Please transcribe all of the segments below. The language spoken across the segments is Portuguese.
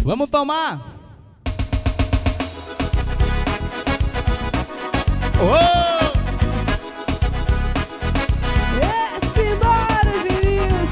Vamos tomar. Oh! Simbora, Genilson.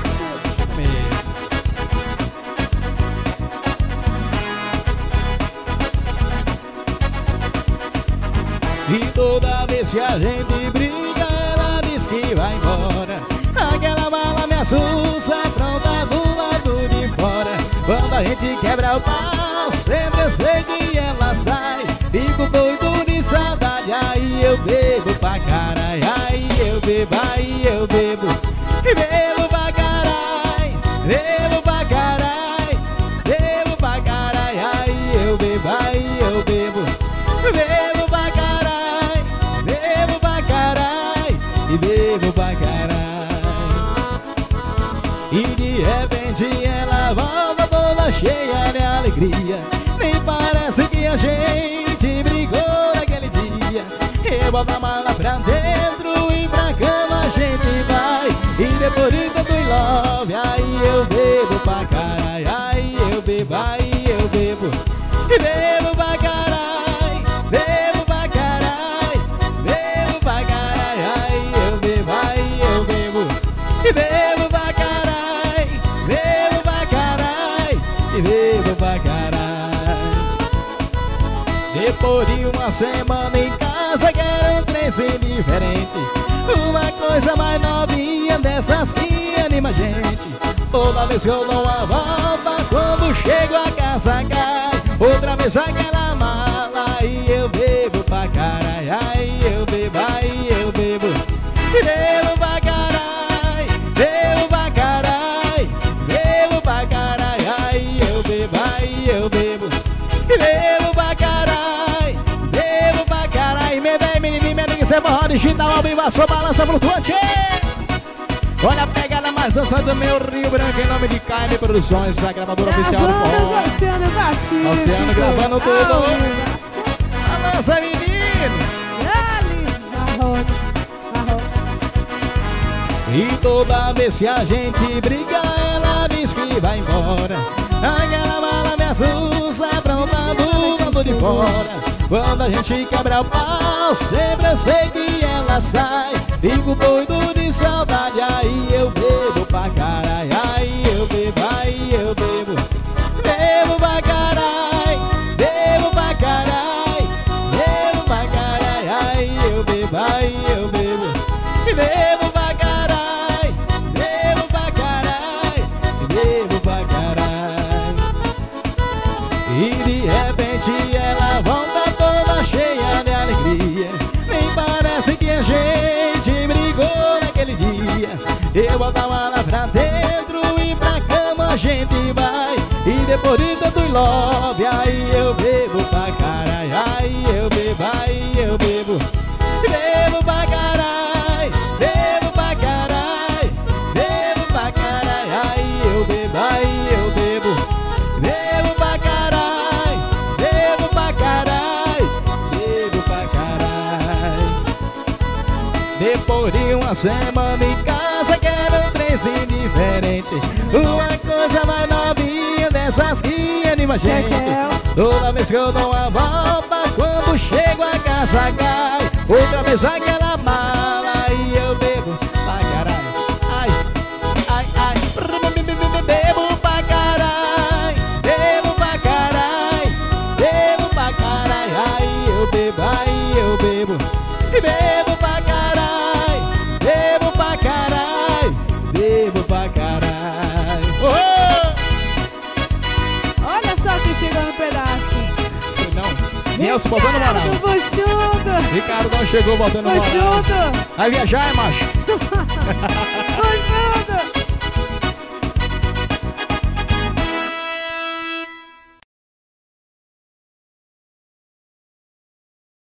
E toda vez que a gente briga, ela diz que vai embora. Aquela mala me assusta, pronta do lado de fora. Quando a gente quebra o pau, sempre sei que ela sai. Fico doido de saudade, aí eu bebo pra caralho. Aí eu bebo, aí eu bebo. E bebo pra caralho, bebo pra caralho, bebo pra caralho. Aí eu bebo, aí eu bebo. Bebo pra caralho, bebo pra caralho. E bebo pra caralho. E de repente ela volta toda cheia de alegria. Nem parece que a gente brigou naquele dia. Eu boto a mala pra dentro e pra cama a gente vai. E depois de tanto love, aí eu bebo pra caralho. Aí eu bebo, aí eu bebo. E bebo pra caralho, bebo pra caralho, bebo pra caralho. Aí eu bebo, aí eu bebo. E bebo pra caralho, bebo pra caralho. E bebo pra caralho. Depois de uma semana em casa, quero um trem diferente. Uma coisa mais novinha dessas que anima a gente. Toda vez que eu dou uma volta, quando chego a casa cai. Outra vez aquela mala, aí eu bebo pra caralho. Aí eu bebo, aí eu bebo. E bebo pra caralho, bebo pra caralho, bebo pra caralho. Aí eu bebo, aí eu bebo. E bebo pra caralho, bebo pra caralho. Emenda aí, menininho, emenda que você forró digital, ao vivo, sua balança flutuante. Olha a pegada mais dança do meu Rio Branco, em nome de KM Produções, a gravadora oficial do forró. Oceano Pacífico. Oceano gravando tudo. Balança, menino. Dale, marrone, marrone. E toda vez que a gente briga, ela diz que vai embora. Aquela mala me assusta, pronta do lado de fora. Quando a gente quebra o pau, sempre eu sei que ela sai. Fico doido de saudade, aí eu bebo pra caralho. Aí eu bebo, aí eu bebo. Bebo pra caralho, bebo pra caralho, bebo pra caralho. Aí eu bebo, aí eu bebo. E bebo pra caralho, bebo pra caralho, e bebo pra caralho. E de repente ela volta toda cheia de alegria. Nem parece que a gente brigou naquele dia. Eu boto a mala pra dentro e pra cama a gente vai. E depois de tanto love, aí eu bebo pra caralho. Aí eu bebo, aí eu bebo. Bebo pra caralho, bebo pra caralho, bebo pra caralho. Aí eu bebo, aí eu bebo. Bebo pra caralho, bebo pra caralho, bebo pra caralho. Depois de uma semana em casa, quero um trenzinho diferente. Uma coisa mais novinha dessas que anima a gente. Toda vez que eu dou uma volta, quando chego a casa cai. Outra vez aquela mala e eu bebo pra caralho. Ai, ai, ai. Bebo pra caralho, bebo pra caralho, bebo pra caralho. Aí eu bebo, aí eu bebo. E bebo pra caralho, bebo pra caralho, bebo pra caralho. Oh! Olha só quem chegou no pedaço. Não, Nelson botando moral. Ricardo Buchudo. Ricardo não chegou botando moral. Buchudo. Vai viajar, macho?